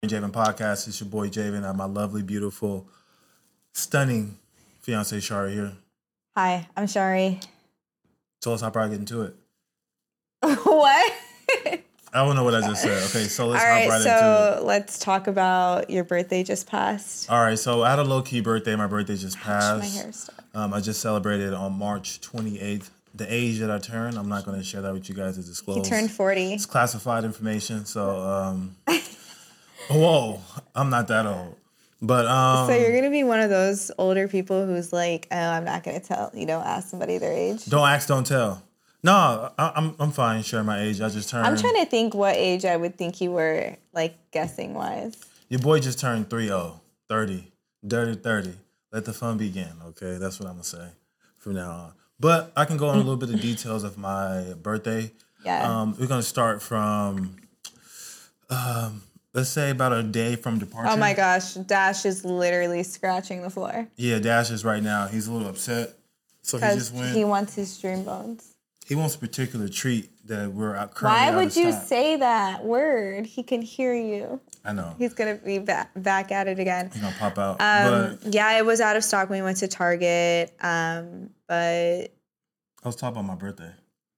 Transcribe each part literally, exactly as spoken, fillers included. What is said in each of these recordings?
Javen Podcast. It's your boy Javen. I have my lovely, beautiful, stunning fiance Shari here. Hi, I'm Shari. So let's hop right into it. What? I don't know what I just said. Okay, so let's All hop right, right so into it. let's talk about your birthday just passed. All right, so I had a low-key birthday. My birthday just passed. My hair stuck. Um, I just celebrated on March twenty-eighth. The age that I turned, I'm not going to share that with you guys to disclose. You turned forty. It's classified information, so um, whoa, I'm not that old. But um, So you're gonna be one of those older people who's like, oh, I'm not gonna tell. You don't ask somebody their age. Don't ask, don't tell. No, I, I'm I'm fine sharing my age. I just turned. I'm trying to think what age I would think you were, like guessing wise. Your boy just turned thirty, thirty, dirty thirty. Let the fun begin. Okay, that's what I'm gonna say from now on. But I can go on a little bit of details of my birthday. Yeah. Um, we're gonna start from, um, let's say about a day from departure. Oh my gosh, Dash is literally scratching the floor. Yeah, Dash is right now. He's a little upset, so he just Because went. he wants his dream bones. He wants a particular treat that we're out currently Why out would of you stock. say that word? He can hear you. I know. He's gonna be back, back at it again. He's gonna pop out. Um, but yeah, it was out of stock when we went to Target. Um, but I was talking about my birthday.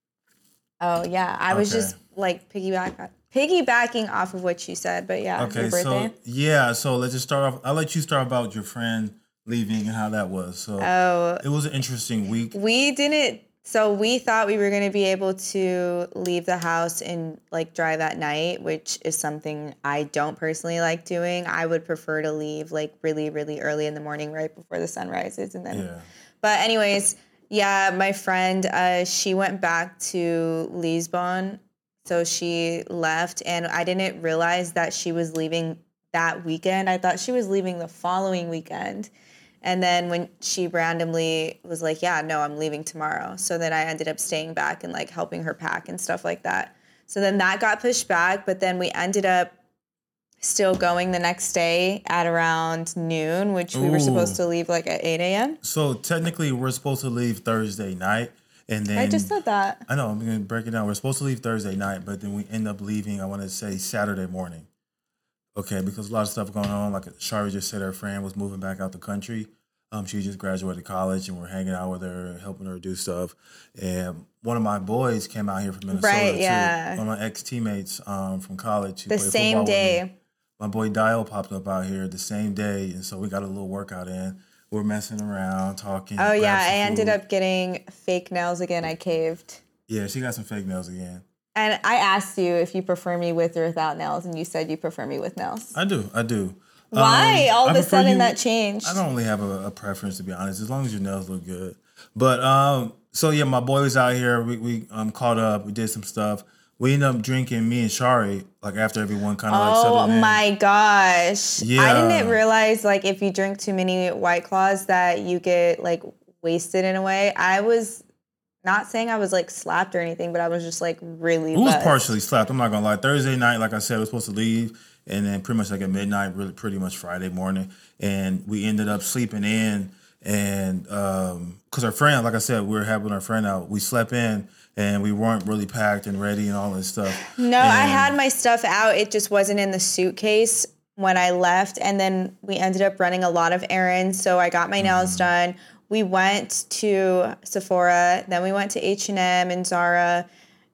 oh yeah, I was Okay. just like piggyback piggybacking off of what you said. But yeah, Okay, your birthday. so yeah, so let's just start off. I'll let you start about your friend leaving and how that was. So oh, it was an interesting week. we didn't. So we thought we were going to be able to leave the house and like drive at night, which is something I don't personally like doing. I would prefer to leave like really, really early in the morning, right before the sun rises, and then. Yeah. But anyways, yeah, my friend, uh, she went back to Lisbon, so she left, and I didn't realize that she was leaving that weekend. I thought she was leaving the following weekend. And then when she randomly was like, yeah, no, I'm leaving tomorrow. So then I ended up staying back and like helping her pack and stuff like that. So then that got pushed back, but then we ended up still going the next day at around noon, which we were Ooh. supposed to leave like at eight a.m. So technically, we're supposed to leave Thursday night, and then I just said that. I know I'm gonna break it down. We're supposed to leave Thursday night, but then we end up leaving. I want to say Saturday morning. Okay, because a lot of stuff going on. Like Shari just said, her friend was moving back out the country. Um, she just graduated college, and we're hanging out with her, helping her do stuff. And one of my boys came out here from Minnesota Right, too. yeah. One of my ex teammates um, from college. Who The played same football with me. day. My boy Dio popped up out here the same day, and so we got a little workout in. We're messing around, talking. Oh, yeah. grabbed I some ended food. up getting fake nails again. I caved. Yeah, she got some fake nails again. And I asked you if you prefer me with or without nails, and you said you prefer me with nails. I do, I do. Why? Um, All I of a prefer sudden you- that changed. I don't really have a, a preference, to be honest, as long as your nails look good. But um, so yeah, my boy was out here. We we um caught up. We did some stuff. We ended up drinking. Me and Shari, like after everyone kind of like Oh settled in. my gosh. I Yeah. didn't realize like if you drink too many White Claws that you get like wasted in a way. I was not saying I was like slapped or anything, but I was just like really It was buzzed. partially slapped. I'm not gonna lie. Thursday night, like I said, we were supposed to leave, and then pretty much like at midnight, really pretty much Friday morning, and we ended up sleeping in. And um, cause our friend, like I said, we were having our friend out. We slept in, and we weren't really packed and ready and all this stuff. No, I And- had my stuff out. It just wasn't in the suitcase when I left. And then we ended up running a lot of errands. So I got my nails done. We went to Sephora. Then we went to H and M and Zara.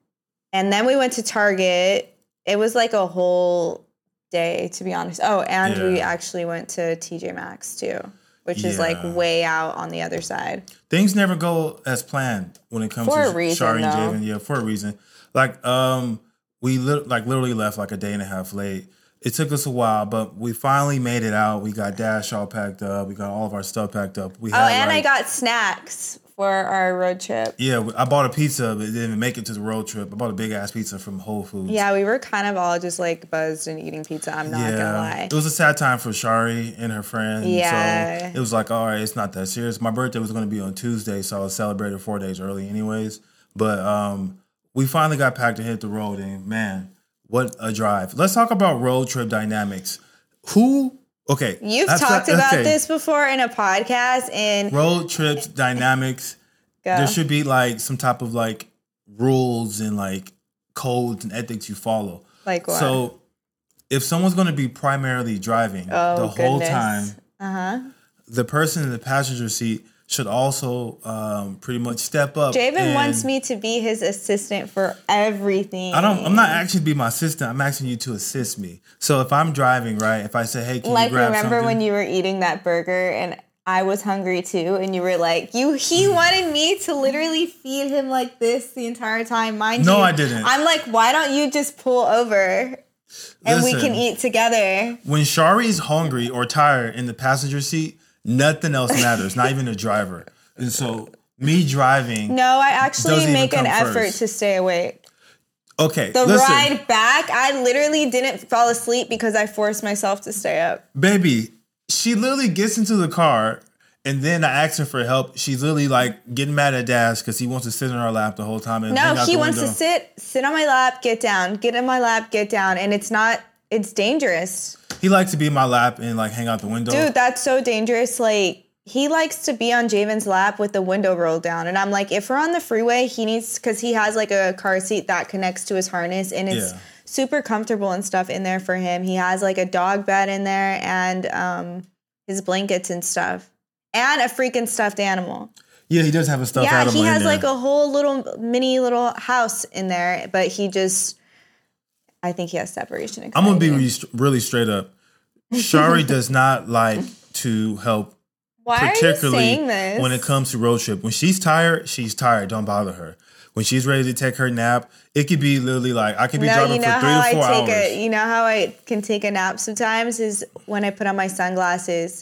And then we went to Target. It was like a whole day, to be honest. Oh, and we Yeah. actually went to T J Maxx too, which is like Yeah. way out on the other side. Things never go as planned when it comes For to a reason, Shari and though. Javen. Yeah, for a reason. Like, um, we li- like literally left like a day and a half late. It took us a while, but we finally made it out. We got Dash all packed up. We got all of our stuff packed up. We Oh, had, and I like- got snacks for our road trip. Yeah, I bought a pizza, but it didn't even make it to the road trip. I bought a big ass pizza from Whole Foods. Yeah, we were kind of all just like buzzed and eating pizza. I'm not gonna lie. It was a sad time for Shari and her friend. Yeah. So it was like, all right, it's not that serious. My birthday was going to be on Tuesday, so I was celebrated four days early anyways. But um, we finally got packed and hit the road, and man, what a drive. Let's talk about road trip dynamics. Who, okay. You've that's talked not- about okay. this before in a podcast, and Road trips dynamics. go. There should be like some type of like rules and like codes and ethics you follow. Like what? So if someone's going to be primarily driving Oh, the whole goodness. time, Uh-huh. the person in the passenger seat should also um, pretty much step up. Javen and- wants me to be his assistant for everything. I don't. I'm not asking to be my assistant. I'm asking you to assist me. So if I'm driving, right? If I say, "Hey, can Like, you grab remember something?" when you were eating that burger and I was hungry too, and you were like, "You." He wanted me to literally feed him like this the entire time. Mind No, you, I didn't. I'm like, why don't you just pull over and we Listen. can eat together? When Shari's hungry or tired in the passenger seat, nothing else matters. Not even the driver. And so me driving. No, I actually Doesn't even make an come effort first. to stay awake. Okay, The listen, ride back, I literally didn't fall asleep because I forced myself to stay up. baby. She literally gets into the car, and then I ask her for help. She's literally like getting mad at Dash because he wants to sit in our lap the whole time. And No, hang out he the wants window. to sit, sit on my lap, get down, get in my lap, get down, and it's not. It's dangerous. He likes to be in my lap and like hang out the window. Dude, that's so dangerous. Like, he likes to be on Javen's lap with the window rolled down. And I'm like, if we're on the freeway, he needs, because he has like a car seat that connects to his harness and it's Yeah. super comfortable and stuff in there for him. He has like a dog bed in there and um, his blankets and stuff. And a freaking stuffed animal. Yeah, he does have a stuffed Yeah, animal he in has there. like a whole little mini little house in there, but he just, I think he has separation anxiety. I'm gonna be really, really straight up. Shari does not like to help, Why are you particularly saying this? when it comes to road trip. When she's tired, she's tired. Don't bother her. When she's ready to take her nap, it could be literally like I could be No, driving you know for three how to four I take hours. a, you know how I can take a nap sometimes is when I put on my sunglasses,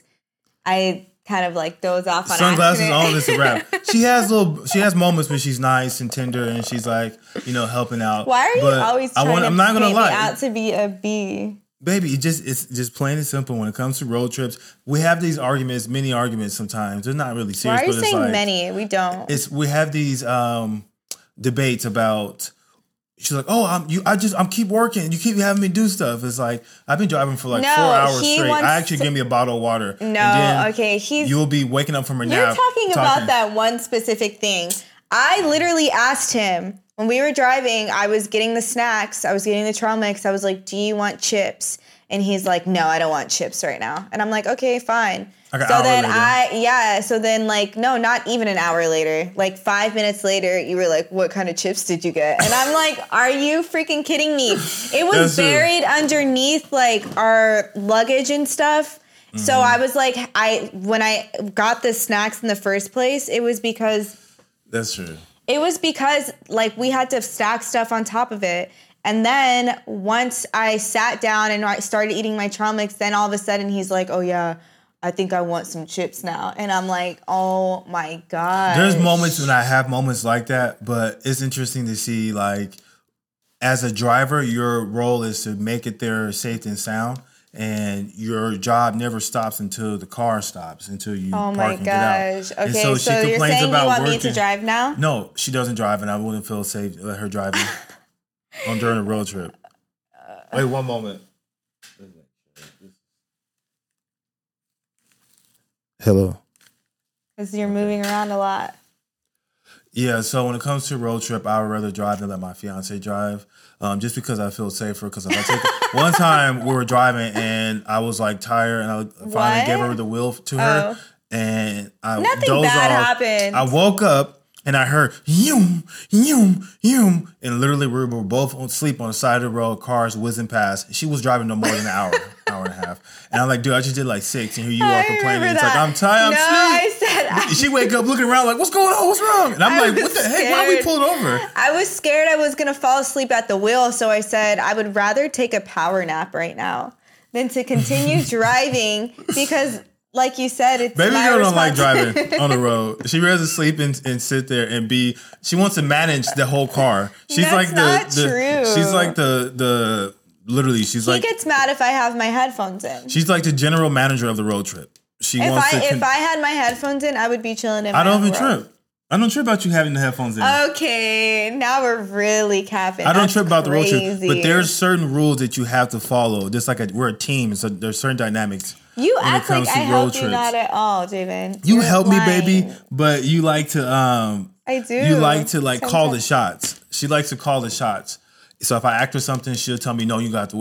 I kind of like doze off on Sunglasses accident. on, it's a wrap. She has little, she has moments when she's nice and tender, and she's like, you know, helping out. Why are you But always I trying want, to I'm not gonna paint me lie, out to be a bee? baby. It just it's just plain and simple. When it comes to road trips, we have these arguments, many arguments. Sometimes they're not really serious. Why are you but it's saying like, many? We don't. It's we have these um, debates about. She's like, oh, I'm you. I just I'm keep working. You keep having me do stuff. It's like I've been driving for like No, four hours he straight. wants I actually to- give me a bottle of water. No, and then okay, he's. You'll be waking up from a You're nap. talking about that one specific thing. I literally asked him when we were driving, I was getting the snacks, I was getting the trail mix. I was like, do you want chips? And he's like, no, I don't want chips right now. And I'm like, okay, fine. Like an so hour then later. I, yeah, so then like, no, not even an hour later, like five minutes later, you were like, what kind of chips did you get? And I'm like, are you freaking kidding me? It was That's true. buried underneath like our luggage and stuff. So Mm-hmm. I was like, I when I got the snacks in the first place, it was because That's true. it was because like we had to stack stuff on top of it. And then once I sat down and I started eating my trail mix, then all of a sudden he's like, oh yeah, I think I want some chips now. And I'm like, oh my God. There's moments when I have moments like that, but it's interesting to see like as a driver, your role is to make it there safe and sound. And your job never stops until the car stops, until you Oh park my and get out. gosh. And Okay, so so, she you're complains saying you about want me to working- drive now? No, she doesn't drive, and I wouldn't feel safe to let her drive on during a road trip. Wait one moment. Hello. Because you're moving around a lot. Yeah, so when it comes to road trip, I would rather drive than let my fiance drive, um, just because I feel safer. Because if I take one time we were driving and I was like tired, and I finally What? gave her the wheel to her, Oh. and I Nothing dozed bad off. happened. I woke up and I heard yum yum yum, and literally we were both on sleep on the side of the road, cars whizzing past. She was driving no more than an hour, hour and a half, and I'm like, dude, I just did like six, and here you I are complaining. remember It's like that. I'm tired, I'm no, asleep. I said I, She wake up looking around like, what's going on? What's wrong? And I'm I like, was what the heck? Why are we scared. pulling over? I was scared I was going to fall asleep at the wheel. So I said I would rather take a power nap right now than to continue driving because, like you said, it's Baby my girl don't like responsibility. driving on the road. She rather sleep and, and sit there and be. She wants to manage the whole car. She's That's like the, not the. true. She's like the the. Literally, she's He like gets mad if I have my headphones in. she's like the general manager of the road trip. She If wants I to. if I had my headphones in, I would be chilling in. I my don't own even world. trip. I don't trip about you having the headphones in. Okay, now we're really capping. I don't That's trip about the road trip, but crazy. there's certain rules that you have to follow. Just like a, we're a team, so there's certain dynamics. You when it act like comes I to road help you trips. not at all, Javen. You You're help me, lying. baby, but you like to um I do. you like to like call the Sometimes. shots. She likes to call the shots. So if I act or something, she'll tell me, no, you got to wait.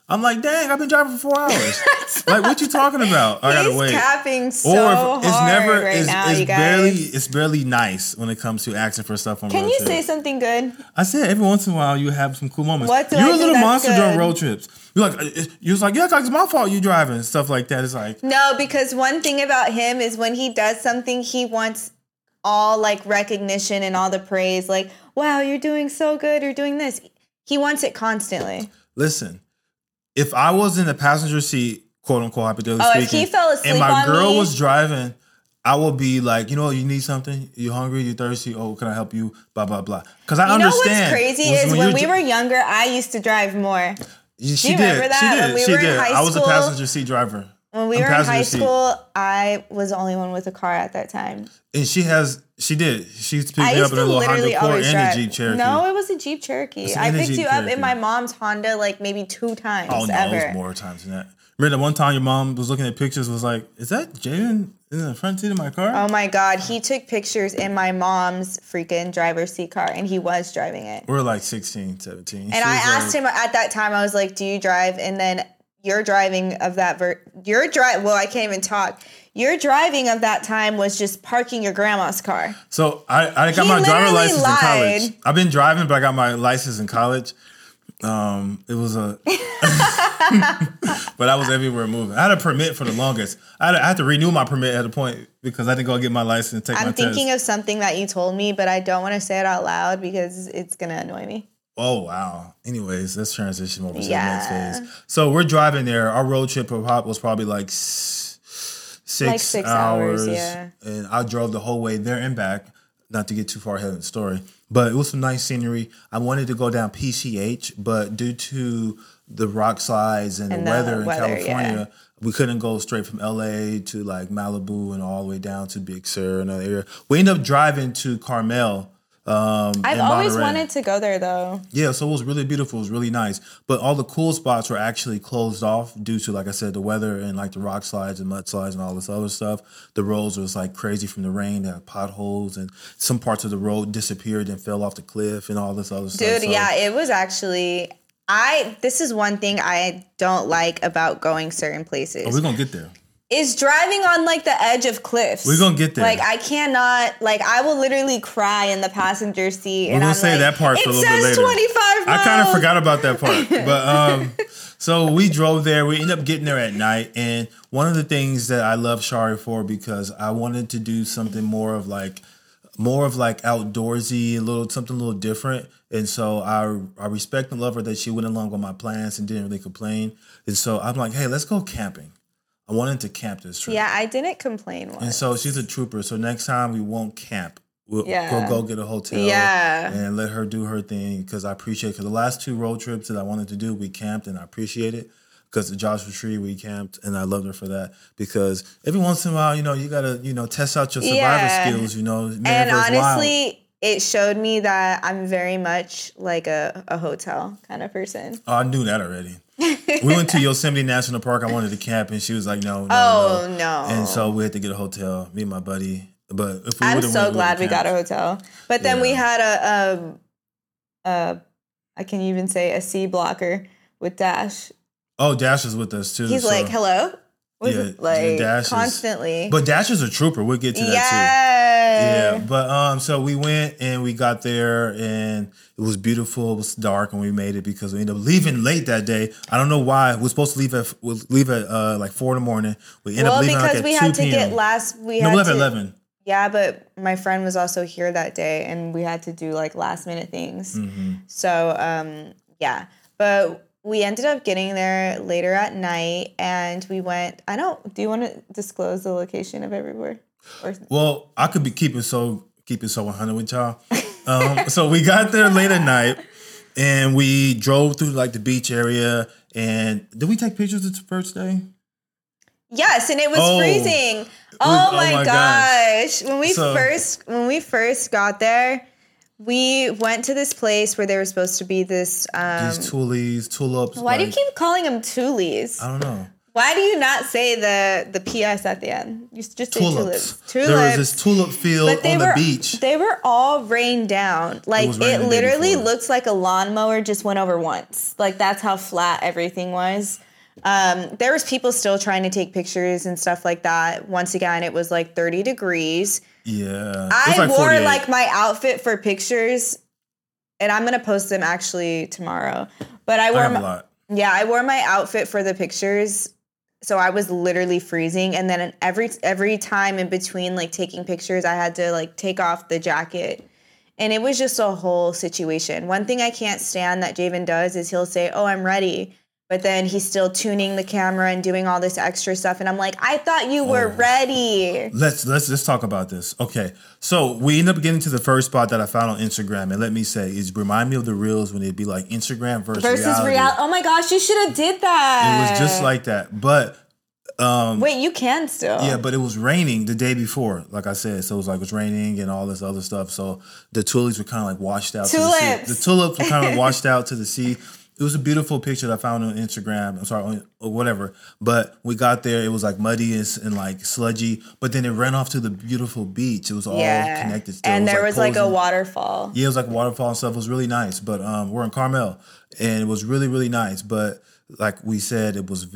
I'm like, dang, I've been driving for four hours. Like, what you talking about? I gotta He's wait. capping so Or if it's hard never, right it's, now, it's you guys. barely, it's barely nice when it comes to asking for stuff on Can road you trips. say something good? I said every once in a while you have some cool moments. What do You're I a do little that's monster good? during road trips. You're like, you're just like, yeah, it's my fault you driving, stuff like that. It's like, No, because one thing about him is when he does something, he wants all like recognition and all the praise. Like, wow, you're doing so good. You're doing this. He wants it constantly. listen, if I was in the passenger seat, quote unquote, hypothetically Oh, speaking, if he fell asleep and my on girl me- was driving, I would be like, you know, you need something? You hungry? You thirsty? Oh, can I help you? Blah, blah, blah. Because I You know understand. what's crazy was is when you're we dri- were younger, I used to drive more. She Do you did. remember that? She did. When we she were in did. high I was a school- passenger seat driver. When we I'm were in passenger high seat. school, I was the only one with a car at that time. And she has, she did. She picked I me up used in a to little literally Honda Accord always and drive. a Jeep Cherokee. No, it was a Jeep Cherokee. It's I in a picked Jeep you up Cherokee. in my mom's Honda like maybe two times Oh, no, ever. it was more times than that. Remember that one time your mom was looking at pictures, was like, is that Jaden in the front seat of my car? Oh my God, he took pictures in my mom's freaking driver's seat car and he was driving it. We were like sixteen, seventeen. And I asked him at that time, I was like, do you drive? And then your driving of that, ver- your drive, well, I can't even talk. Your driving of that time was just parking your grandma's car. So I, I got He my driver literally license lied. in college. I've been driving, but I got my license in college. Um, it was a, but I was everywhere moving. I had a permit for the longest. I had, to, I had to renew my permit at a point because I didn't go get my license and take my I'm thinking test. of something that you told me, but I don't want to say it out loud because it's going to annoy me. Oh, wow. Anyways, let's transition over to Yeah. the next phase. So we're driving there. Our road trip was probably like s- six, Like six hours. hours, yeah. And I drove the whole way there and back, not to get too far ahead of the story. But it was some nice scenery. I wanted to go down P C H, but due to the rock slides and, And the the weather in weather, California, we couldn't go straight from L A to like Malibu and all the way down to Big Sur and other area. We ended up driving to Carmel. Um, I've in always Monterey. wanted to go there though. Yeah, so it was really beautiful. It was really nice. But all the cool spots were actually closed off due to, like I said, the weather and like the rock slides and mud slides and all this other stuff. The roads was like crazy from the rain. They had potholes and some parts of the road disappeared and fell off the cliff and all this other stuff. Dude, So- yeah, it was actually I this is one thing I don't like about going certain places. Oh, we're going to get there. Is driving on like the edge of cliffs. We're gonna get there. Like I cannot like I will literally cry in the passenger seat. We're and gonna I'm say like, that part for a it little bit says later. twenty-five miles. I kind of forgot about that part. But um, so we drove there. We ended up getting there at night. And one of the things that I love Shari for, because I wanted to do something more of like, more of like outdoorsy, a little something a little different. And so I I respect and love her that she went along with my plans and didn't really complain. And so I'm like, hey, let's go camping. I wanted to camp this trip. Yeah, I didn't complain once. And so she's a trooper. So next time we won't camp. We'll Yeah. go go get a hotel Yeah. and let her do her thing because I appreciate it. Because the last two road trips that I wanted to do, we camped and I appreciate it. Because the Joshua Tree, we camped and I loved her for that. Because every once in a while, you know, you got to, you know, test out your survivor Yeah. skills, you know. Man and versus wild. honestly, it showed me that I'm very much like a, a hotel kind of person. Oh, I knew that already. We went to Yosemite National Park. I wanted to camp and she was like, no, no, Oh, no. no. And so we had to get a hotel, me and my buddy. But if we I'm would've so went, glad we would've got a camped. hotel. But then we Yeah. had a, um, a, I can even say a C blocker with Dash. Oh, Dash is with us too. He's so- like, hello? Was Yeah, it, like Dash is- constantly. But Dash is a trooper. We'll get to that too. yeah. Yeah, but um, so we went and we got there and it was beautiful. It was dark and we made it because we ended up leaving late that day. I don't know why. We were supposed to leave at we'll leave at uh, like four in the morning. We ended Well, up leaving because like at we two had to p.m. get last. We no, had we left to, at eleven. Yeah, but my friend was also here that day, and we had to do like last minute things. Mm-hmm. So um, yeah, but we ended up getting there later at night, and we went. I don't. Do you want to disclose the location of everywhere? Or Well, I could be keeping so keeping so one hundred with y'all. Um, so we got there late at night and we drove through like the beach area. And did we take pictures of the first day? yes, and it was Oh. freezing. was- Oh oh my, my gosh! When we So- first when we first got there, we went to this place where there was supposed to be this. Um, These tulies, tulips. why do you like- keep calling them tulies? I don't know. Why do you not say the the P S at the end? You just say Tulips. tulips. Tulips. There was this tulip field But they on were, the beach. They were all rained down. Like, was it, raining the day literally before. looks like a lawnmower just went over once. Like, that's how flat everything was. Um, there was people still trying to take pictures and stuff like that. Once again, it was like thirty degrees. Yeah. I It was like wore forty-eight. like my outfit for pictures, and I'm gonna post them actually tomorrow. But I I wore have a my, lot. yeah, I wore my outfit for the pictures. So I was literally freezing, and then every every time in between like taking pictures, I had to like take off the jacket. And it was just a whole situation. One thing I can't stand that Javen does is he'll say, "Oh, I'm ready." But then he's still tuning the camera and doing all this extra stuff. And I'm like, I thought you were Oh. ready. Let's let's let's talk about this. Okay, so we end up getting to the first spot that I found on Instagram, and let me say, it remind me of the reels when it'd be like Instagram versus, Versus reality. reality. Oh my gosh, you should have did that. It was just like that, but um, Wait, you can still. yeah, but it was raining the day before, like I said. So it was like it was raining and all this other stuff. So the tulips were kind of like washed out. To the, Tulips. sea. the tulips were kind of washed out to the sea. It was a beautiful picture that I found on Instagram. I'm sorry, on, or whatever. But we got there, it was like muddy and, and like sludgy. But then it ran off to the beautiful beach. It was all Yeah. connected. Still. And It there was like a posing. waterfall. Yeah, it was like a waterfall and stuff. It was really nice. But um, we're in Carmel, and it was really, really nice. But like we said, it was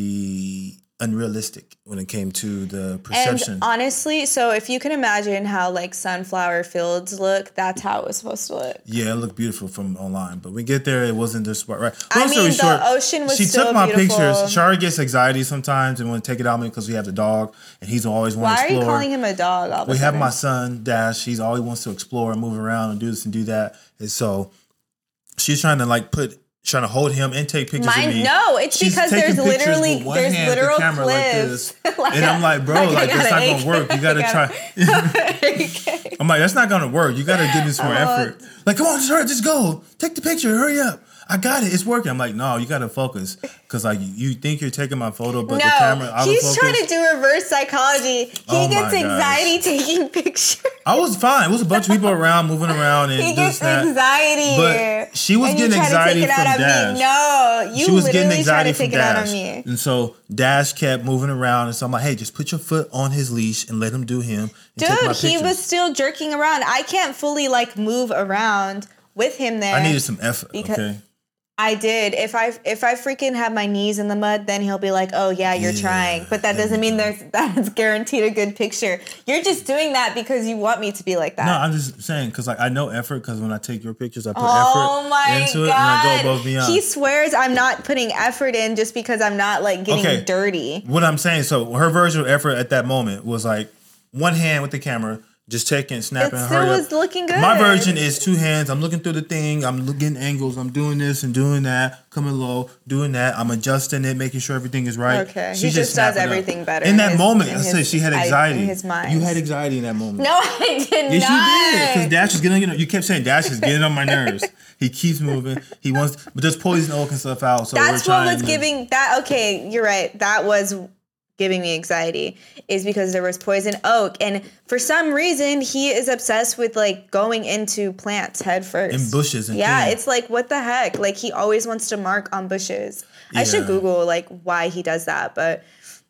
very unrealistic when it came to the perception. And honestly, so if you can imagine how like sunflower fields look, that's how it was supposed to look. Yeah, it looked beautiful from online, but we get there, it wasn't the spot, right? I Long mean, story the ocean was she still took my beautiful. pictures. Shari gets anxiety sometimes and want to take it out on me because we have the dog, and he's always want Why to are explore. you calling him a dog? All of a we have sudden? my son Dash. He's always wants to explore and move around and do this and do that, and so she's trying to like put. Trying to hold him and take pictures Mine, of me. no, it's She's because taking there's pictures literally with one there's hand, the literal camera like clips. this. Like And I'm like, bro, like, I that's got not an gonna work. You gotta I try. got A K. I'm like, that's not gonna work. You gotta give me some more Oh. effort. Like, come on, just hurry, just go. Take the picture. Hurry up. I got it. It's working. I'm like, no, you gotta focus because like you think you're taking my photo, but No, the camera out he's of focus. trying to do reverse psychology. He Oh my gets gosh. anxiety taking pictures. I was fine. It was a bunch of people around, moving around, and He this gets that. anxiety. But she was and you getting try anxiety to take it from out Dash. on me. No, you she was literally getting try anxiety to take from it out Dash, on me. and so Dash kept moving around, and so I'm like, hey, just put your foot on his leash and let him do him. And take my Dude, he pictures. was still jerking around. I can't fully like move around with him there. I needed some effort. Because- okay. I did. If I if I freaking have my knees in the mud, then he'll be like, "Oh yeah, you're Yeah, trying." But that there doesn't you mean go. there's that's guaranteed a good picture. You're just doing that because you want me to be like that. No, I'm just saying because like I know effort because when I take your pictures, I put Oh effort my into god! it and I go above and beyond. He swears I'm not putting effort in just because I'm not like getting Okay. dirty. What I'm saying, so her version of effort at that moment was like one hand with the camera, just taking, snapping, It still hurry was up. looking good. My version is two hands. I'm looking through the thing. I'm looking angles. I'm doing this and doing that, coming low, doing that. I'm adjusting it, making sure everything is right. Okay. She's He just does snapping up. everything better In in that his- moment, in I said his- she had I- in anxiety. his mind. You had anxiety in that moment. No, I did Yes, not. you did. Because Dash is getting, you know, you kept saying Dash is getting on my nerves. He keeps moving. He wants, but there's poison oak and stuff out. So That's we're what trying was to- giving that. Okay, you're right. That was giving me anxiety is because there was poison oak, and for some reason he is obsessed with like going into plants head first In bushes and yeah, things. it's like what the heck? Like he always wants to mark on bushes. I should Yeah. Google like why he does that, but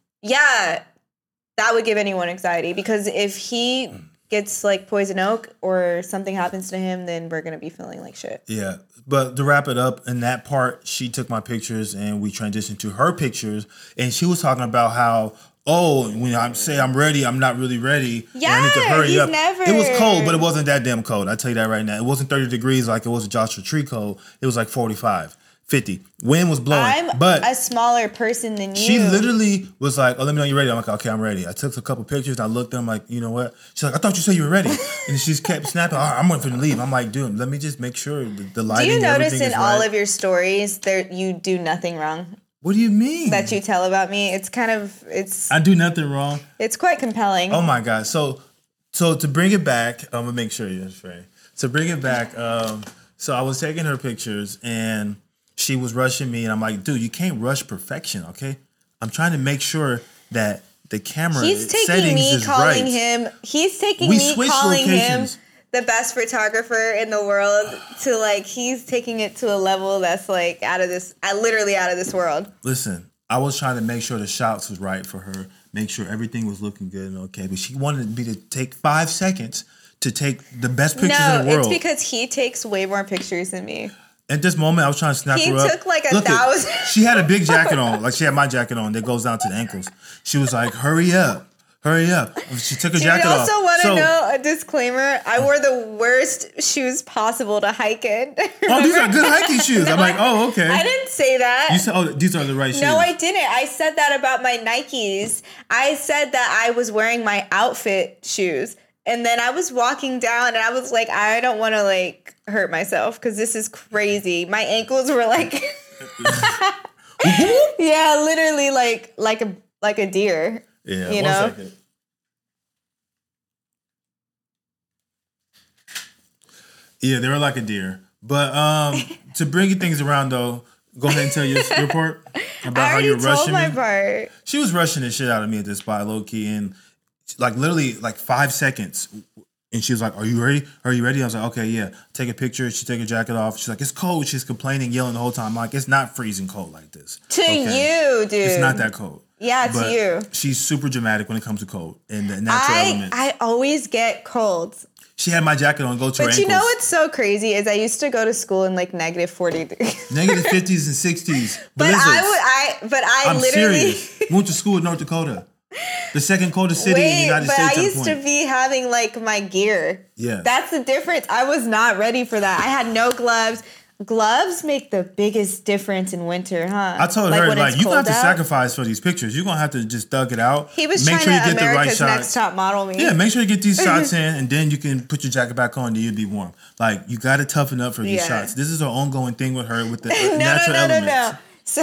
yeah, that would give anyone anxiety because if he gets like poison oak or something happens to him, then we're gonna be feeling like shit. Yeah. But to wrap it up, in that part, she took my pictures and we transitioned to her pictures. And she was talking about how, oh, when I say I'm ready, I'm not really ready. and I need to Yeah, hurry he's up. never- It was cold, but it wasn't that damn cold. I tell you that right now. It wasn't thirty degrees like it was a Joshua Tree cold. It was like forty-five, fifty. Wind was blowing. I'm but a smaller person than you. she literally was like, oh, let me know you're ready. I'm like, okay, I'm ready. I took a couple pictures. And I looked at them like, you know what? She's like, I thought you said you were ready. And she just kept snapping. All right, I'm waiting for them to leave. I'm like, dude, let me just make sure the, the Do lighting, you notice everything in is all right. of your stories there you do nothing wrong What do you mean? that you tell about me? It's kind of it's I do nothing wrong. it's quite compelling. Oh my god! So, so to bring it back, I'm gonna make sure you're straight. To bring it back, um, so I was taking her pictures and she was rushing me, and I'm like, dude, you can't rush perfection, okay? I'm trying to make sure that the camera He's taking settings me is calling right. him. He's taking We me switched calling locations. him the best photographer in the world to like he's taking it to a level that's like out of this, uh, literally out of this world. Listen, I was trying to make sure the shots was right for her, make sure everything was looking good and okay. But she wanted me to take five seconds to take the best pictures no, in the world. No, it's because he takes way more pictures than me. At this moment, I was trying to snap he her up. He took like a Look thousand. It, she had a big jacket on, like she had my jacket on that goes down to the ankles. She was like, "Hurry up, hurry up!" She took her Do jacket you also off. want to so, know a disclaimer? I wore the worst shoes possible to hike in. Oh, these are good hiking shoes. no, I'm like, oh, okay. I didn't say that. You said, oh, these are the right shoes. No, I didn't. I said that about my Nikes. I said that I was wearing my outfit shoes. And then I was walking down and I was like, I don't want to like hurt myself because this is crazy. My ankles were like, yeah, literally like like a like a deer. Yeah, you one know. second. Yeah, they were like a deer. But um, to bring things around though, go ahead and tell your report about I how you're told rushing my me. part. She was rushing the shit out of me at this spot, low key, and like literally like five seconds. And she was like, "Are you ready? Are you ready?" I was like, "Okay, yeah." Take a picture. She take her jacket off. She's like, "It's cold." She's complaining, yelling the whole time. I'm like, it's not freezing cold like this. To okay? you, dude. It's not that cold. Yeah, but to you. She's super dramatic when it comes to cold and the natural I, elements. I always get colds. She had my jacket on, go to her But ankles. you know what's so crazy is I used to go to school in like negative forty degrees. Negative fifties and sixties. But I would, I, but I I'm literally. serious. Went to school in North Dakota. The second coldest city Wait, in the United but States. I at used the to point. be having like my gear. Yeah. That's the difference. I was not ready for that. I had no gloves. Gloves make the biggest difference in winter, huh? I told like her, when like, it's you got cold to out. sacrifice for these pictures. You're going to have to just thug it out. He was make trying sure you to get the right America's shots. Next Top Model me. Yeah, make sure you get these shots in, and then you can put your jacket back on, and you'll be warm. Like, you got to toughen up for these Yeah. shots. This is an ongoing thing with her with the uh, no, natural no, no, elements. no, no. So,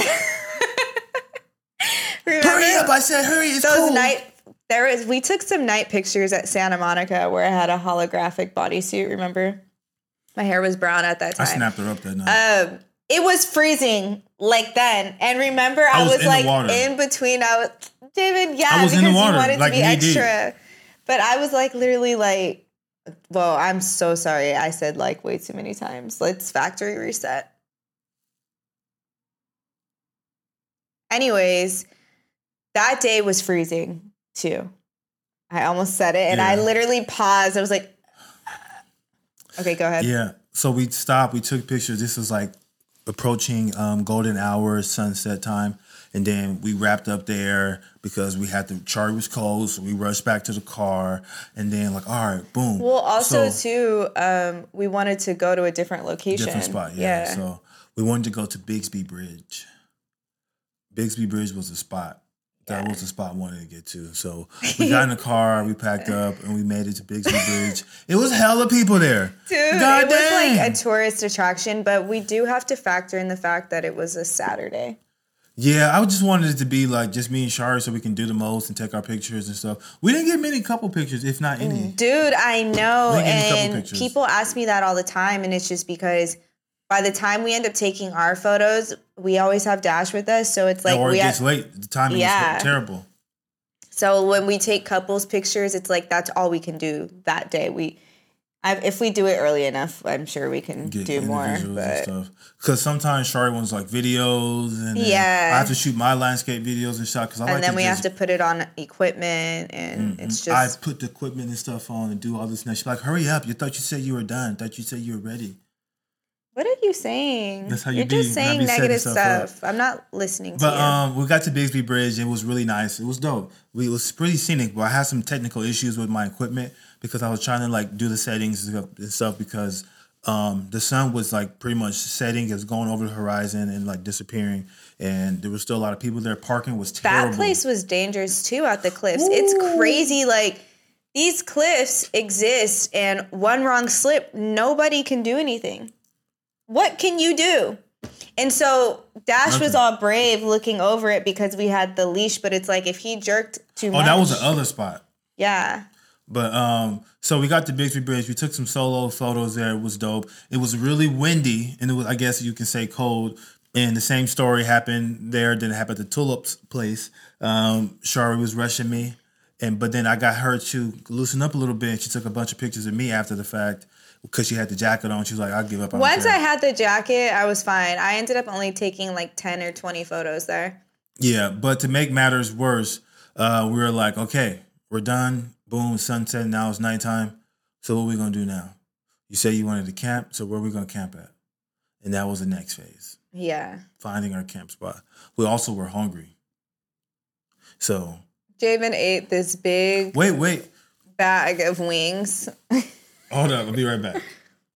Hurry up! I said, hurry! It's those cold. night there was. We took some night pictures at Santa Monica where I had a holographic bodysuit. Remember, my hair was brown at that I time. snapped her up that night. Um, it was freezing like then, and remember, I, I was was, in the like water. in between. I was David, yeah, I was in because the water, you wanted like to be knee deep. extra, but I was like literally like. Well, I'm so sorry. I said like way too many times. Let's factory reset. Anyways, that day was freezing too. I almost said it and Yeah. I literally paused. I was like, okay, go ahead. Yeah. So we stopped. We took pictures. This was like approaching um, golden hour, sunset time. And then we wrapped up there because we had to, Charlie was cold. So we rushed back to the car. And then like, all right, boom. Well, also So, too, um, we wanted to go to a different location. different spot. Yeah. So we wanted to go to Bixby Bridge. Bixby Bridge was the spot. That Yeah. was the spot I wanted to get to. So we got in the car, we packed up, and we made it to Bixby Bridge. It was hella people there. Dude, God it was dang. like a tourist attraction, but we do have to factor in the fact that it was a Saturday. Yeah, I just wanted it to be like just me and Shari so we can do the most and take our pictures and stuff. We didn't get many couple pictures, if not any. Dude, I know. We can get a couple And pictures. people ask me that all the time. And it's just because by the time we end up taking our photos, we always have Dash with us. So it's like or it we gets have, late. The timing Yeah. is terrible. so when we take couples pictures, it's like that's all we can do that day. We I, if we do it early enough, I'm sure we can Get do more. individuals and But stuff. Because sometimes Shari wants like videos, and then Yeah. I have to shoot my landscape videos and stuff. Because I and like then to we just, have to put it on equipment and it's just I put the equipment and stuff on and do all this. And she's like, "Hurry up! You thought you said you were done. Thought you said you were ready." what are you saying? That's how you You're be just when I saying be setting negative stuff stuff. I'm not listening to But you. um, we got to Bixby Bridge. It was really nice. It was dope. We it was pretty scenic, but I had some technical issues with my equipment because I was trying to like do the settings and stuff because um, the sun was like pretty much setting. It was going over the horizon and like disappearing, and there was still a lot of people there. Parking was terrible. That place was dangerous too at the cliffs. It's crazy. Like these cliffs exist, and one wrong slip, nobody can do anything. What can you do? And so Dash was Nothing. all brave looking over it because we had the leash, but it's like if he jerked too Oh, much. that was the other spot. Yeah. But um, so we got to Bixby Bridge. We took some solo photos there. It was dope. It was really windy, and it was, I guess you can say, cold. And the same story happened there. Then it happened at the Tulips place. Um, Shari was rushing me, and but then I got her to loosen up a little bit. She took a bunch of pictures of me after the fact because she had the jacket on. She was like, "I'll give up." I don't Once care." I had the jacket, I was fine. I ended up only taking like ten or twenty photos there. Yeah, but to make matters worse, uh, we were like, okay, we're done. Boom, sunset. Now it's nighttime. So what are we gonna do now? You say you wanted to camp, so where are we gonna camp at? And that was the next phase. Yeah. Finding our camp spot. We also were hungry. So Javen ate this big wait, wait. bag of wings. Hold up, I'll be right back.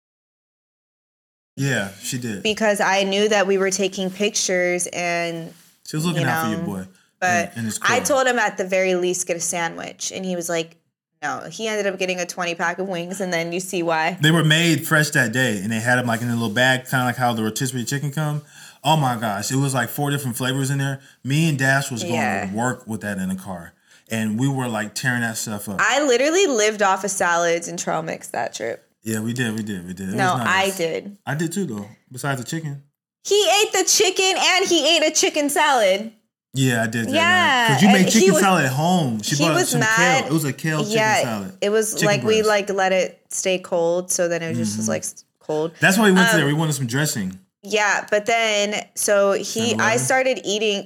Yeah, she did. Because I knew that we were taking pictures and she was looking you out know, for your boy. But in, in I told him at the very least get a sandwich. And he was like, no. He ended up getting a twenty pack of wings, and then you see why. They were made fresh that day, and they had them like in a little bag, kind of like how the rotisserie chicken come. Oh my gosh, it was like four different flavors in there. Me and Dash was going yeah. to work with that in the car. And we were like tearing that stuff up. I literally lived off of salads and trail mix that trip. Yeah, we did, we did, we did. It no, was nice. I did. I did too, though, besides the chicken. He ate the chicken and he ate a chicken salad. Yeah, I did that. Yeah. Because you made chicken was, salad at home. She he bought was some mad. kale. It was a kale chicken yeah, salad. It was chicken like breast. we like let it stay cold, so then it just mm-hmm. was like cold. That's why we went um, to there. We wanted some dressing. Yeah, but then, so he, I started eating.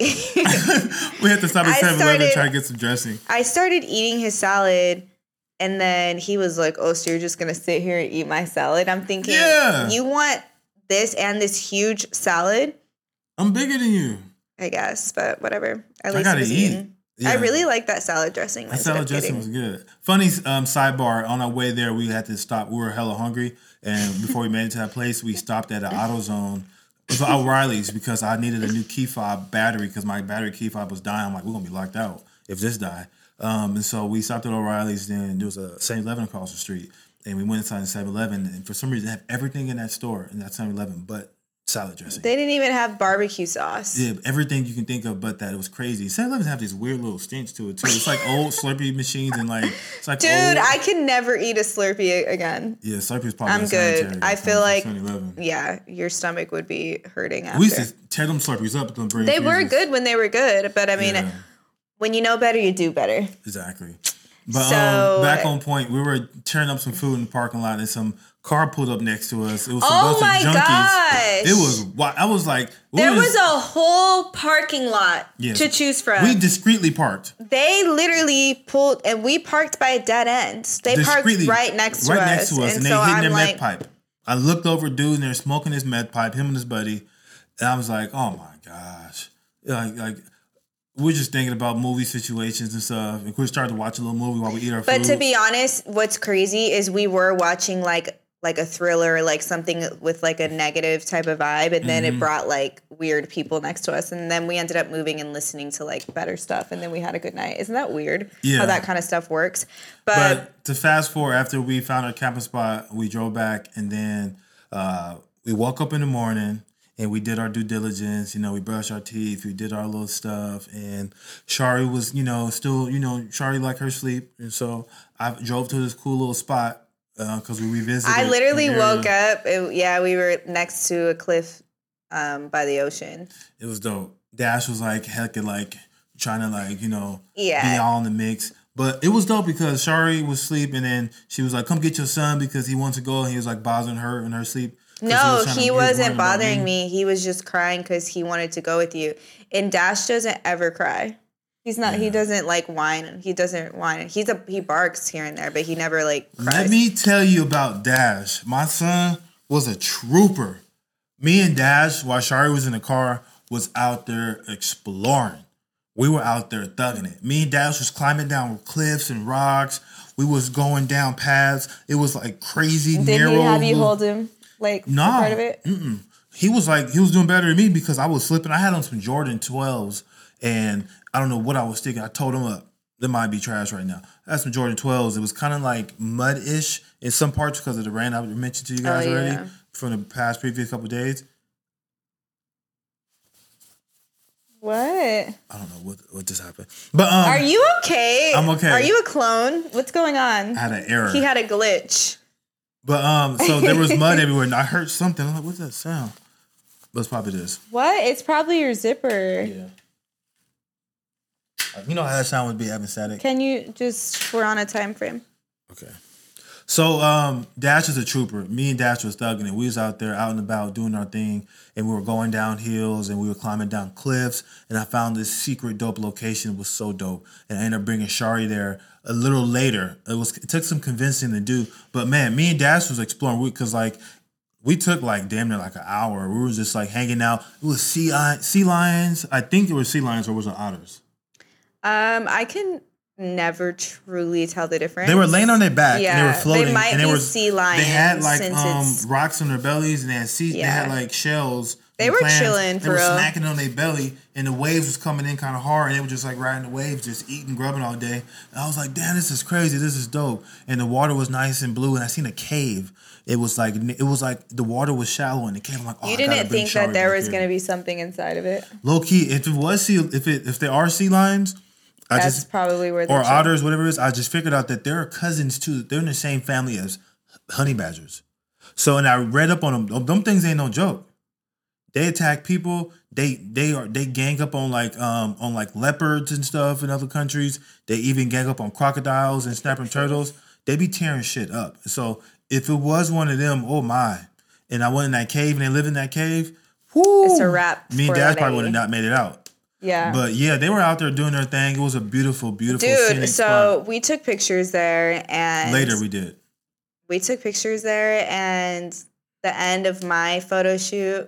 We had to stop at seven eleven and try to get some dressing. I started eating his salad, and then he was like, oh, so you're just going to sit here and eat my salad? I'm thinking, yeah. You want this and this huge salad? I'm bigger than you. I guess, but whatever. At I least gotta he was eat. eating. Yeah. I really like that salad dressing. That salad dressing was good. Funny um, sidebar, on our way there, we had to stop. We were hella hungry. And before we made it to that place, we stopped at an AutoZone. It was O'Reilly's because I needed a new key fob battery because my battery key fob was dying. I'm like, we're going to be locked out if this die. Um, and so we stopped at O'Reilly's. Then there was a seven eleven across the street. And we went inside the seven eleven. And for some reason, they have everything in that store, in that seven eleven, but salad dressing. They didn't even have barbecue sauce. Yeah, everything you can think of but that. It was crazy. seven elevens have this weird little stench to it, too. It's like old Slurpee machines and like... It's like Dude, old. I can never eat a Slurpee again. Yeah, Slurpee's probably I'm good. I feel like, yeah, your stomach would be hurting after. We used to tear them Slurpees up. Them they freezers. Were good when they were good, but I mean, yeah. When you know better, you do better. Exactly. But so, um, back on point, we were tearing up some food in the parking lot and some car pulled up next to us. It was some oh bunch my of junkies. Gosh. It was, I was like... There was, was a whole parking lot yes. to choose from. We discreetly parked. They literally pulled, and we parked by a dead end. They parked right next to right us. Right next to us, and, and they so hitting I'm their like, meth pipe. I looked over, dude, and they're smoking his meth pipe, him and his buddy, and I was like, oh my gosh. Like, like we're just thinking about movie situations and stuff. And we started to watch a little movie while we eat our but food. But to be honest, what's crazy is we were watching like like a thriller, like something with like a negative type of vibe. And then mm-hmm. it brought like weird people next to us. And then we ended up moving and listening to like better stuff. And then we had a good night. Isn't that weird? Yeah. How that kind of stuff works. But, but to fast forward, after we found our camping spot, we drove back and then uh, we woke up in the morning and we did our due diligence. You know, we brushed our teeth, we did our little stuff. And Shari was, you know, still, you know, Shari liked her sleep. And so I drove to this cool little spot. Because uh, we revisited. I literally woke up. It, yeah, we were next to a cliff um, by the ocean. It was dope. Dash was like heckin' like trying to like you know yeah. be all in the mix. But it was dope because Shari was asleep and then she was like, "Come get your son," because he wants to go. And he was like bothering her in her sleep. No, he, he to, wasn't bothering me. me. He was just crying because he wanted to go with you. And Dash doesn't ever cry. He's not. Yeah. He doesn't like whine. He doesn't whine. He's a. He barks here and there, but he never like cries. Let me tell you about Dash. My son was a trooper. Me and Dash, while Shari was in the car, was out there exploring. We were out there thugging it. Me and Dash was climbing down cliffs and rocks. We was going down paths. It was like crazy Did narrow. Did he have you hold him like no, part of it? Mm-mm. He was like he was doing better than me because I was slipping. I had on some Jordan twelves and. I don't know what I was thinking. I told him up. They might be trash right now. I had some Jordan twelves. It was kind of like mud-ish in some parts because of the rain I mentioned to you guys oh, yeah. already from the past previous couple of days. What? I don't know what what just happened. But um, are you okay? I'm okay. Are you a clone? What's going on? I had an error. He had a glitch. But um, so there was mud everywhere, and I heard something. I'm like, what's that sound? Let's probably this. What? It's probably your zipper. Yeah. You know how that sound would be having static. Can you just, we're on a time frame. Okay. So um, Dash is a trooper. Me and Dash was thugging it. We was out there, out and about, doing our thing, and we were going down hills and we were climbing down cliffs. And I found this secret dope location. It was so dope, and I ended up bringing Shari there a little later. It was it took some convincing to do, but man, me and Dash was exploring because like we took like damn near like an hour. We were just like hanging out. It was sea sea lions. I think it was sea lions or was it otters? Um, I can never truly tell the difference. They were laying on their back yeah, and they were floating. They might and they be were, sea lions. They had like since um, it's, rocks on their bellies and they had sea, yeah. They had like shells. They were clams. chilling They for were real. smacking on their belly and the waves was coming in kind of hard and they were just like riding the waves, just eating, grubbing all day. And I was like, damn, this is crazy. This is dope. And the water was nice and blue and I seen a cave. It was like it was like the water was shallow in the cave. I'm like, oh, you I gotta didn't bring think Shari that there back was here. going to be something inside of it. Low key, if it was sea, if it if there are sea lions, I That's just probably where or they're otters, whatever it is. I just figured out that they're cousins too. They're in the same family as honey badgers. So, and I read up on them. Them things ain't no joke. They attack people. They they are they gang up on like um on like leopards and stuff in other countries. They even gang up on crocodiles and snapping turtles. They be tearing shit up. So if it was one of them, oh my! And I went in that cave and they live in that cave. Whoo, It's a wrap. Me and for Dad the probably day. would have not made it out. Yeah. But yeah, they were out there doing their thing. It was a beautiful, beautiful Dude, scenic so spot. we took pictures there and Later we did. we took pictures there and the end of my photo shoot,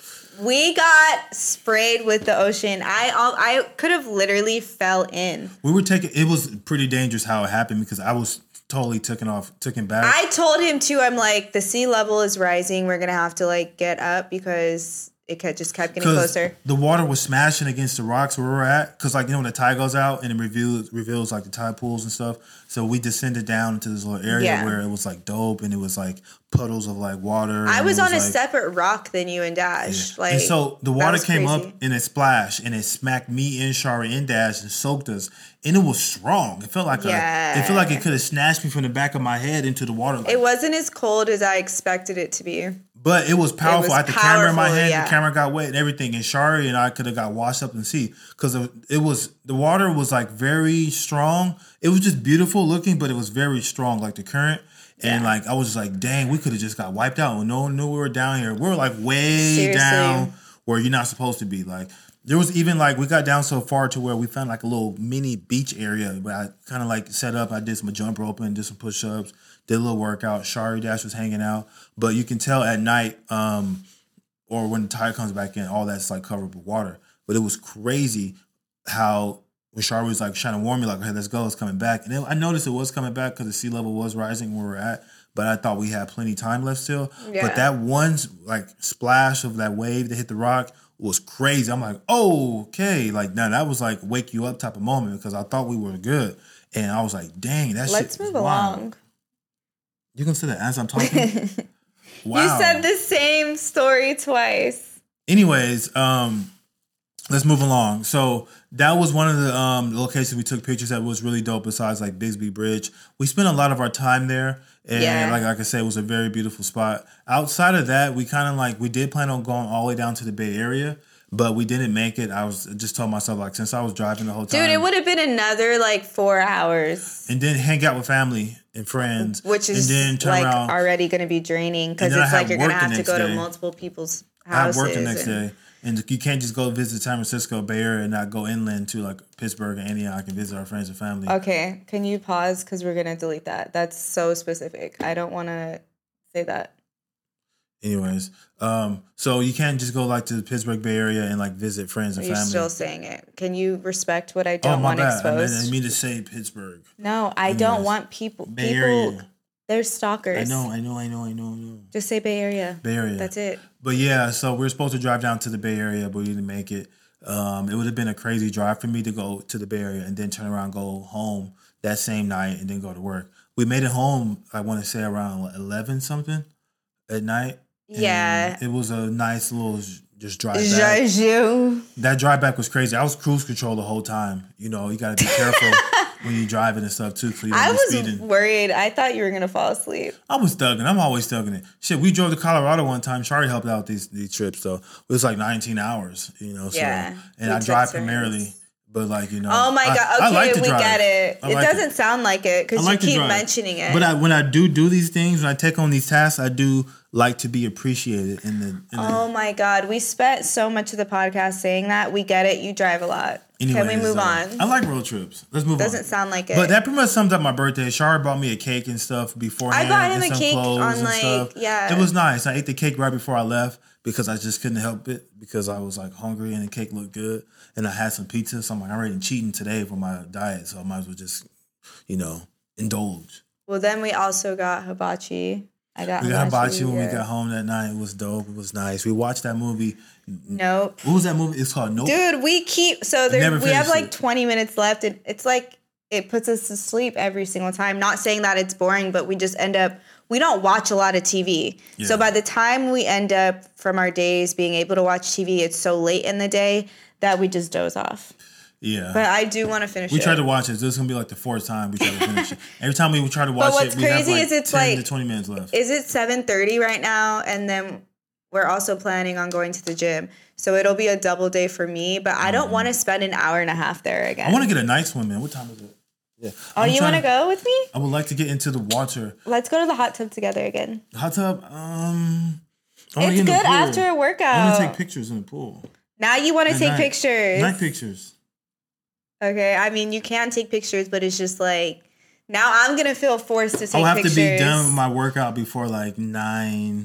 we got sprayed with the ocean. I I could have literally fell in. We were taking. It was pretty dangerous how it happened because I was totally taken off, taken back. I told him too, I'm like, the sea level is rising. We're going to have to like get up because it kept, just kept getting closer. The water was smashing against the rocks where we were at. Because, like, you know, when the tide goes out and it reveals, reveals like, the tide pools and stuff. So we descended down into this little area Yeah. where it was, like, dope. And it was, like, puddles of, like, water. I and was it on a like, separate rock than you and Dash. Like, and so the that water was came crazy. up and it splashed and it smacked me and Shari and Dash and soaked us. And it was strong. It felt like Yeah. a, it felt like it could have snatched me from the back of my head into the water. Like, It wasn't as cold as I expected it to be. But it was powerful. was I had the camera in my powerful, hand. yeah. The camera got wet and everything. And Shari and I could have got washed up in the sea because it was the water was like very strong. It was just beautiful looking, but it was very strong, like the current. And Yeah. like I was just like, dang, we could have just got wiped out. When no one knew we were down here. We were like way Seriously. down where you're not supposed to be. Like there was even like we got down so far to where we found like a little mini beach area. But I kind of like set up. I did some jump roping, did some push ups. Did a little workout. Shari Dash was hanging out. But you can tell at night um, or when the tide comes back in, all that's like covered with water. But it was crazy how when Shari was like trying to warn me, like, hey, let's go, it's coming back. And then I noticed it was coming back because the sea level was rising where we were at. But I thought we had plenty of time left still. Yeah. But that one like splash of that wave that hit the rock was crazy. I'm like, oh, okay. Like, now that was like wake you up type of moment because I thought we were good. And I was like, dang, that shit Let's was move wild. along. You can say that as I'm talking. Wow. You said the same story twice. Anyways, um, let's move along. So that was one of the um, locations we took pictures that was really dope besides like Bigsby Bridge. We spent a lot of our time there. And Yeah. like, like I said, it was a very beautiful spot. Outside of that, we kind of like, we did plan on going all the way down to the Bay Area, but we didn't make it. I was just told myself like, since I was driving the whole time. Dude, it would have been another like four hours. And then hang out with family and friends. Which is and then turn like around. already going to be draining because And then I it's like had you're going to work the have to next go to day. multiple people's I have houses. work the next and- day. And you can't just go visit San Francisco, Bay Area, and not go inland to like Pittsburgh and Antioch and visit our friends and family. Okay, can you pause because we're going to delete that. That's so specific. I don't want to say that. Anyways, um, so you can't just go like to the Pittsburgh Bay Area and like visit friends and You're family. still saying it. Can you respect what I oh, don't my want bad. I meant, exposed? I mean to say Pittsburgh. No, I don't Anyways, want people. Bay people, Area. they're stalkers. I know, I know, I know, I know, I know. Just say Bay Area. Bay Area. That's it. But yeah, so we were supposed to drive down to the Bay Area, but we didn't make it. Um, it would have been a crazy drive for me to go to the Bay Area and then turn around, go home that same night, and then go to work. We made it home, I want to say around eleven something at night. And Yeah. it was a nice little just drive back. Jeju. That drive back was crazy. I was cruise control the whole time. You know, you got to be careful when you're driving and stuff too, so you don't I be was speeding. worried. I thought you were going to fall asleep. I was thugging. I'm always thugging it. Shit, we drove to Colorado one time. Shari helped out these these trips, so it was like nineteen hours. You know, so Yeah, and we I took drive turns. primarily, But like you know, oh my I, god, okay, I like to we drive. get it. I It like doesn't it. sound like it because I like you to keep drive. mentioning it. But I, when I do do these things, when I take on these tasks, I do like to be appreciated. In the in oh the, my god, we spent so much of the podcast saying that. We get it. You drive a lot. Can we anyways, move uh, on? I like road trips. Let's move on. Doesn't sound like it. But that pretty much sums up my birthday. Shara brought me a cake and stuff beforehand. I bought him and a some cake clothes on and like stuff. yeah. It was nice. I ate the cake right before I left because I just couldn't help it because I was like hungry and the cake looked good. And I had some pizza, so I'm like, I'm already cheating today for my diet, so I might as well just, you know, indulge. Well, then we also got hibachi. I got We got hibachi hibachi when yeah. we got home that night. It was dope. It was nice. We watched that movie. Nope. What was that movie? It's called Nope. Dude, we keep so there. Never We have finished like it. twenty minutes left. It, it's like it puts us to sleep every single time. Not saying that it's boring, but we just end up. We don't watch a lot of T V. Yeah. So by the time we end up from our days being able to watch T V, it's so late in the day that we just doze off. Yeah. But I do want to finish We it. tried to watch it. This is gonna be like the fourth time we try to finish it. Every time we try to watch what's it, we have crazy like is it's ten like- to twenty minutes left. Is it seven thirty right now? And then we're also planning on going to the gym. So it'll be a double day for me, but I don't want to spend an hour and a half there again. I want to get a night swim in. What time is it? Yeah. Oh, I'm you trying want to go with me? I would like to get into the water. Let's go to the hot tub together again. Hot tub. Um, I wanna It's get in the good pool. after a I want workout. to take pictures in the pool. Now you want to At take night. pictures. Night pictures. Okay, I mean you can take pictures, but it's just like now I'm gonna feel forced to take I'll have pictures. to be done with my workout before like nine.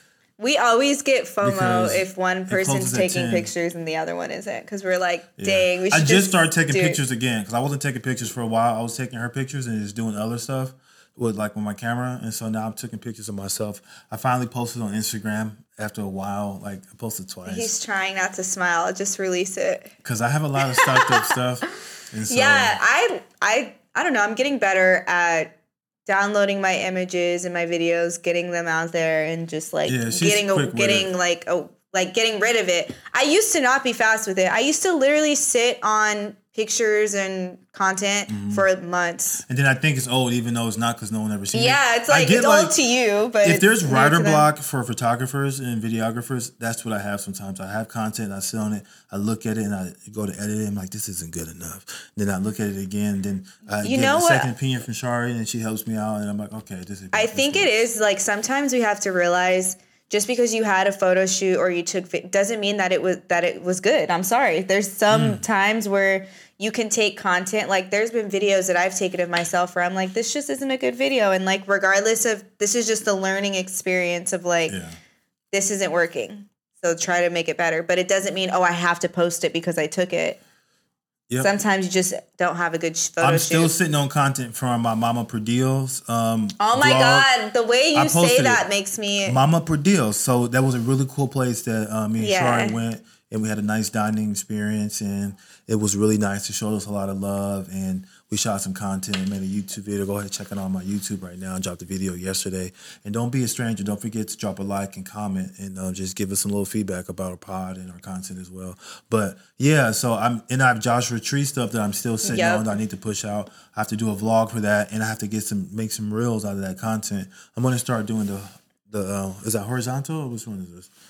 We always get FOMO Because if one it person's closes at taking ten. pictures and the other one isn't, because we're like, Yeah. dang, we should I just started taking do it. pictures again because I wasn't taking pictures for a while. I was taking her pictures and just doing other stuff with like with my camera, and so now I'm taking pictures of myself. I finally posted on Instagram after a while. Like I posted twice He's trying not to smile. Just release it. because I have a lot of stocked up stuff. And so, Yeah, I, I, I don't know. I'm getting better at downloading my images and my videos, getting them out there, and just like Yeah, she's getting, a, quick with getting it. like a, like getting rid of it. I used to not be fast with it. I used to literally sit on pictures and content Mm-hmm. for months. And then I think it's old, even though it's not because no one ever seen it. Yeah, it's I like get, it's like, old to you, but If it's there's new writer to them. block for photographers and videographers, that's what I have sometimes. I have content, I sit on it, I look at it, and I go to edit it. I'm like, this isn't good enough. Then I look at it again, then I You get know a what? second opinion from Shari, and she helps me out, and I'm like, okay, this is. I this think is- it is like sometimes we have to realize just because you had a photo shoot or you took vi- doesn't mean that it was that it was good. I'm sorry. There's some Mm. times where you can take content. Like there's been videos that I've taken of myself where I'm like, this just isn't a good video. And like regardless of this is just a learning experience of like Yeah. this isn't working. So try to make it better. But it doesn't mean, oh, I have to post it because I took it. Yep. Sometimes you just don't have a good sh- photo I'm shoot. still sitting on content from my Mama Perdil's um oh my vlog. God. The way I you say posted that it. makes me Mama Perdil's. So that was a really cool place that um, me and Yeah. Shari went, and we had a nice dining experience, and it was really nice to show us a lot of love, and we shot some content and made a YouTube video. Go ahead and check it out on my YouTube right now. I dropped the video yesterday. And don't be a stranger. Don't forget to drop a like and comment, and uh, just give us some little feedback about our pod and our content as well. But yeah, so I'm and I have Joshua Tree stuff that I'm still sitting Yep. on that I need to push out. I have to do a vlog for that, and I have to get some make some reels out of that content. I'm gonna start doing the the uh, is that horizontal or which one is this?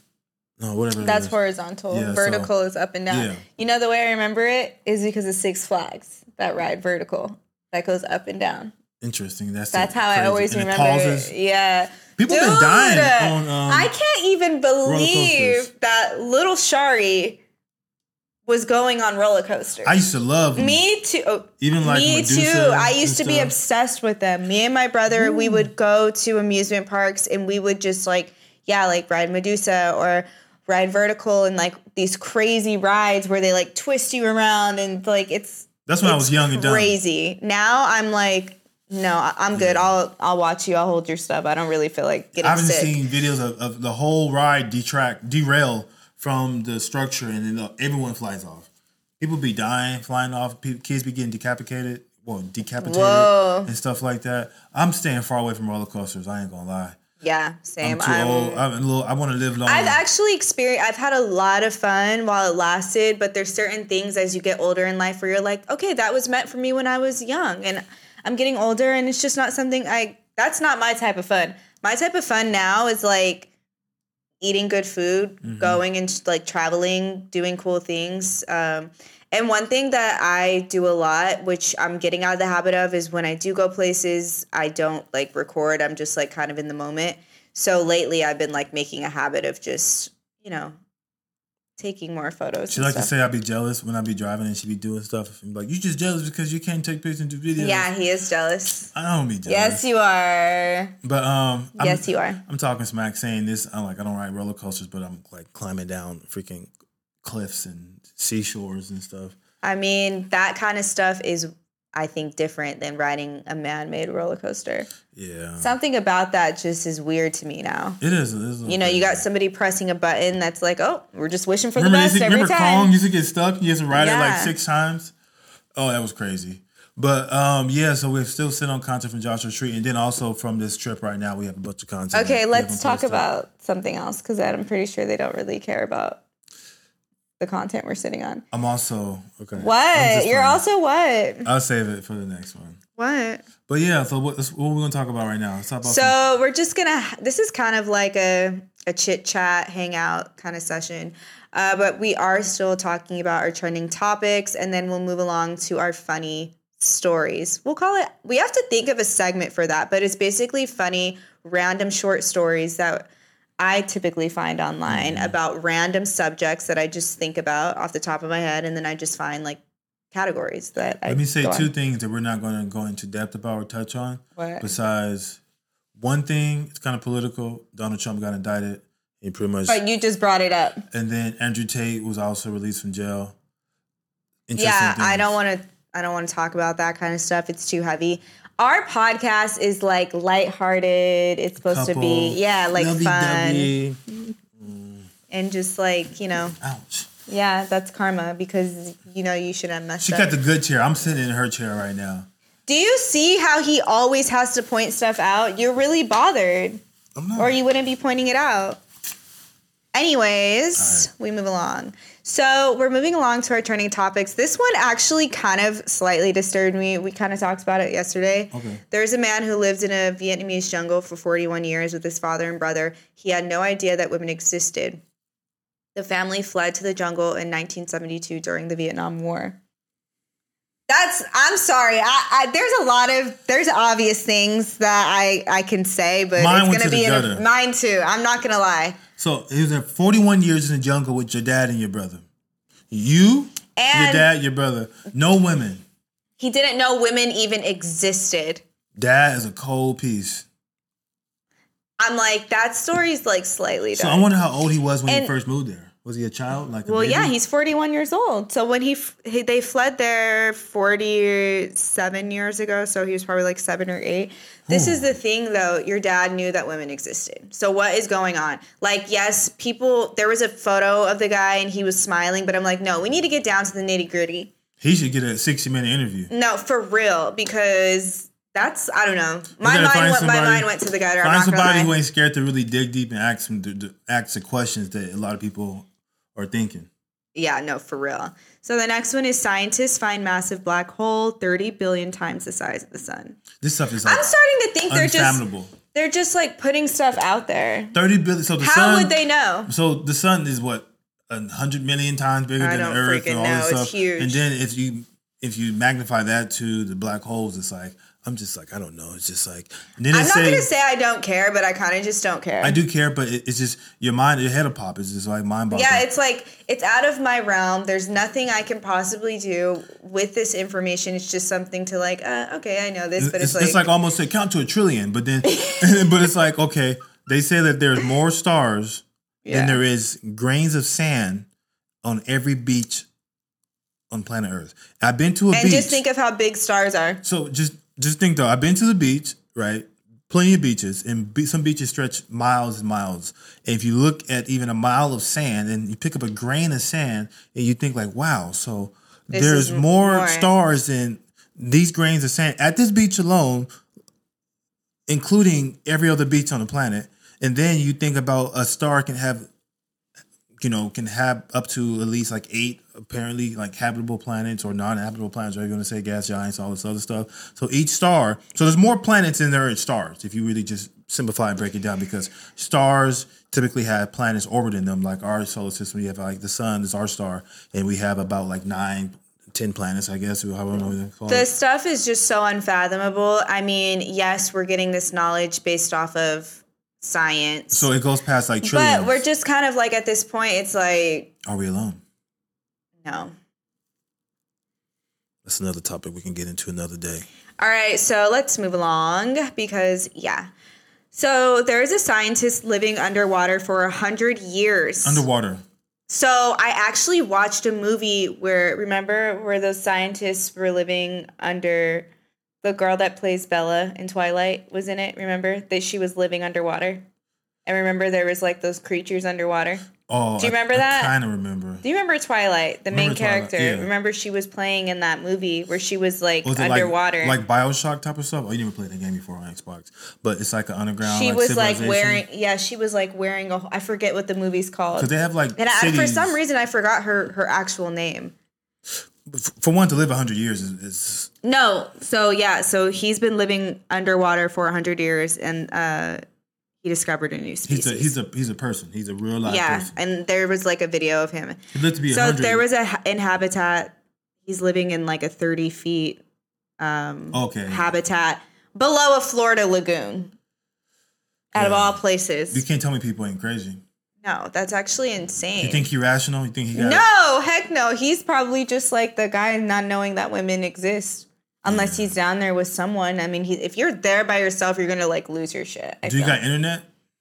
No, whatever. it That's is. horizontal. Yeah, Vertical so- is up and down. yeah. You know the way I remember it is because of Six Flags that ride vertical that goes up and down. Interesting. That's That's how I crazy. always And it remember pauses. it. Yeah. People been Dude, dying on, um, I can't even believe coasters. that little Shari was going on roller coasters. I used to love them. Me too. Oh, Even like me Medusa too. I and used to be stuff. obsessed with them. Me and my brother, we would go to amusement parks and we would just like, yeah, like ride Medusa or ride vertical and like these crazy rides where they like twist you around and like it's That's when I it's was young and dumb. crazy. Now I'm like, no, I- I'm good. I'll I'll watch you. I'll hold your stuff. I don't really feel like getting I've sick. seen videos of, of the whole ride detract, derail from the structure, and then uh, everyone flies off. People be dying, flying off. Pe- kids be getting decapitated, well, decapitated Whoa. and stuff like that. I'm staying far away from roller coasters. I ain't gonna lie. Yeah, same. I'm too I'm- old. I'm a little. I want to live long. I've actually experienced, I've had a lot of fun while it lasted, but there's certain things as you get older in life where you're like, okay, that was meant for me when I was young. And I'm getting older and it's just not something I, that's not my type of fun. My type of fun now is like eating good food, Mm-hmm. going and like traveling, doing cool things. Um, And one thing that I do a lot, which I'm getting out of the habit of, is when I do go places, I don't like record. I'm just like kind of in the moment. So lately I've been like making a habit of just, you know, taking more photos. She like stuff. to say I'd be jealous when I be driving and she be doing stuff. And like, you just jealous because you can't take pictures and do videos. Yeah, he is jealous. I don't be jealous. Yes, you are. But um, yes, I'm, you are. I'm talking smack saying this. I'm like, I don't ride roller coasters, but I'm like climbing down freaking cliffs and seashores and stuff. I mean, that kind of stuff is, I think, different than riding a man-made roller coaster. Yeah. Something about that just is weird to me now. It is. It is you know, you got somebody pressing a button that's like, oh, we're just wishing for remember the best used to, every remember time. Kong used to get stuck? You used to ride yeah. it like six times? Oh, that was crazy. But, um, yeah, so we're still sitting on content from Joshua Tree. And then also from this trip right now, we have a bunch of content. Okay, let's talk about something else because I'm pretty sure they don't really care about the content we're sitting on. I'm also okay. What? You're playing. Also what? I'll save it for the next one. What? But yeah, so what, what we're gonna talk about right now? Let's talk about so some- we're just gonna. This is kind of like a a chit chat, hangout kind of session, uh, but we are still talking about our trending topics, and then we'll move along to our funny stories. We'll call it. We have to think of a segment for that, but it's basically funny, random short stories that I typically find online mm-hmm. about random subjects that I just think about off the top of my head, and then I just find like categories that Let I me say two on. things that we're not going to go into depth about or touch on. What? Besides one thing, it's kind of political. Donald Trump got indicted. He pretty much. But you just brought it up. And then Andrew Tate was also released from jail. Yeah, things. I don't want to. I don't want to talk about that kind of stuff. It's too heavy. Our podcast is like lighthearted. It's supposed Couple, to be, yeah, like fun. Mm. And just like, you know. Ouch. Yeah, that's karma because, you know, you should have messed she up. She got the good chair. I'm sitting in her chair right now. Do you see how he always has to point stuff out? You're really bothered. I'm not. Or you wouldn't be pointing it out. Anyways, right. We move along. So we're moving along to our trending topics. This one actually kind of slightly disturbed me. We kind of talked about it yesterday. Okay. There's a man who lived in a Vietnamese jungle for forty-one years with his father and brother. He had no idea that women existed. The family fled to the jungle in nineteen seventy-two during the Vietnam War. That's, I'm sorry. I, I there's a lot of, there's obvious things that I, I can say, but mine it's going to be, in a, mine too. I'm not going to lie. So he was in forty-one years in the jungle with your dad and your brother. You, and your dad, your brother. No women. He didn't know women even existed. Dad is a cold piece. I'm like, that story's like slightly dark. So I wonder how old he was when and, he first moved there. Was he a child? Like a well, baby? Yeah, he's forty-one years old. So when he, he they fled there forty-seven years ago, so he was probably like seven or eight. This Ooh. Is the thing, though. Your dad knew that women existed. So what is going on? Like, yes, people. There was a photo of the guy and he was smiling, but I'm like, no, we need to get down to the nitty gritty. He should get a sixty minute interview. No, for real, because. That's, I don't know. My mind, went, somebody, my mind went to the gutter. Find I'm not somebody lie. who ain't scared to really dig deep and ask some ask the questions that a lot of people are thinking. Yeah, no, for real. So the next one is scientists find massive black hole thirty billion times the size of the sun. This stuff is like I'm starting to think they're just unfathomable. They're just like putting stuff out there. thirty billion. So the How sun, would they know? So the sun is what a hundred million times bigger I than don't the Earth and all know. this stuff. It's huge. And then if you if you magnify that to the black holes, it's like. I'm just like, I don't know. It's just like... Then I'm not say, going to say I don't care, but I kind of just don't care. I do care, but it, it's just... Your mind, your head will pop. It's just like mind-boggling. Yeah, it's like, it's out of my realm. There's nothing I can possibly do with this information. It's just something to like, uh, okay, I know this, but it's, it's like... It's like almost a count to a trillion, but then... but it's like, okay, they say that there's more stars yeah. than there is grains of sand on every beach on planet Earth. I've been to a and beach... And just think of how big stars are. So just... Just think though, I've been to the beach, right? Plenty of beaches, and be- some beaches stretch miles and miles. And if you look at even a mile of sand, and you pick up a grain of sand, and you think like, "Wow!" So this there's more, more stars than these grains of sand at this beach alone, including every other beach on the planet. And then you think about a star can have, you know, can have up to at least like eight apparently like habitable planets or non-habitable planets, whatever you want to say, gas giants, all this other stuff. So each star, so there's more planets than there are stars if you really just simplify and break it down because stars typically have planets orbiting them. Like our solar system, we have like the sun is our star, and we have about like nine, ten planets, I guess. However you call the it. stuff is just so unfathomable. I mean, yes, we're getting this knowledge based off of science. So it goes past like trillions. But we're just kind of like at this point, it's like, are we alone? No. That's another topic we can get into another day. All right, so let's move along because, yeah. So there is a scientist living underwater for one hundred years. Underwater. So I actually watched a movie where, remember, where those scientists were living under, the girl that plays Bella in Twilight was in it, remember? That she was living underwater. And remember there was like those creatures underwater? Oh, do you remember I, that? I kind of remember. Do you remember Twilight, the remember main Twilight, character? yeah. Remember she was playing in that movie where she was like was underwater. Like, like Bioshock type of stuff? Oh, you never played that game before on Xbox. But it's like an underground She like, was like wearing, yeah, she was like wearing a, I forget what the movie's called. Because they have like And cities. I, for some reason I forgot her, her actual name. For one to live one hundred years is, is... No. So yeah, so he's been living underwater for one hundred years and uh, he discovered a new species. He's a, he's a, he's a person. He's a real life yeah, person. and there was like a video of him. He lived to be so one hundred. there was a, in habitat, he's living in like a thirty feet um, okay. habitat below a Florida lagoon. Out yeah. of all places. You can't tell me people ain't crazy. No, that's actually insane. You think he's rational? You think he got No, heck no. He's probably just like the guy not knowing that women exist. Unless yeah. he's down there with someone. I mean, he, if you're there by yourself, you're going to like lose your shit. I Do you feel. got internet?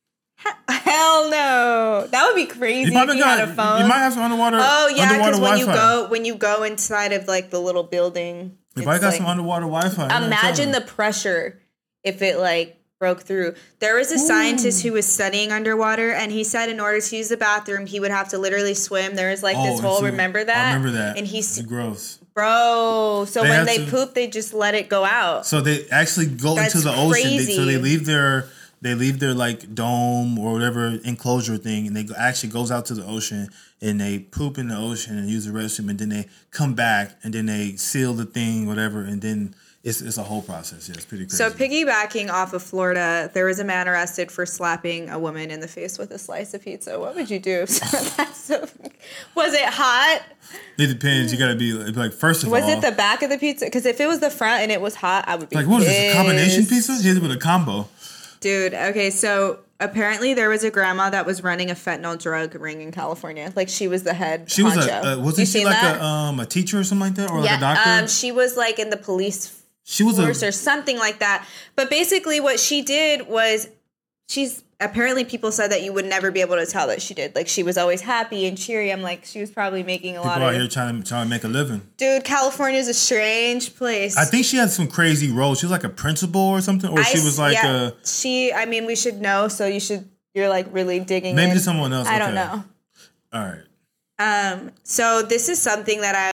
Hell no. That would be crazy you if you got, had a phone. You might have some underwater Oh, yeah, because when Wi-Fi. you go when you go inside of like the little building. You probably got like, some underwater Wi-Fi. Imagine the pressure if it like broke through. There was a Ooh. scientist who was studying underwater, and he said in order to use the bathroom, he would have to literally swim. There was like oh, this whole, so, remember that? I remember that. And he's it's gross. Bro, so they when they to, poop, they just let it go out. So they actually go That's into the ocean. They, so they crazy. leave their they leave their like dome or whatever enclosure thing, and they go, actually goes out to the ocean and they poop in the ocean and use the restroom, and then they come back and then they seal the thing, whatever, and then. It's, it's a whole process. Yeah, it's pretty crazy. So piggybacking off of Florida, there was a man arrested for slapping a woman in the face with a slice of pizza. What would you do? That's so, was it hot? It depends. You got to be like, first of was all. Was it the back of the pizza? Because if it was the front and it was hot, I would be like, what pissed. is this, a combination pizza? Hit it with a combo. Dude, okay, so apparently there was a grandma that was running a fentanyl drug ring in California. Like she was the head She honcho. was a, uh, wasn't you she like that? a um a teacher or something like that? Or yeah, like a doctor? Um, she was like in the police She was force a, or something like that. But basically what she did was she's apparently people said that you would never be able to tell that she did. Like she was always happy and cheery. I'm like, she was probably making a people lot out of here trying to trying to make a living. Dude, California is a strange place. I think she had some crazy roles. She was like a principal or something, or I, she was like yeah, a. She, I mean, we should know. So you should. You're like really digging. Maybe in. someone else. I okay. don't know. All right. Um. So this is something that I.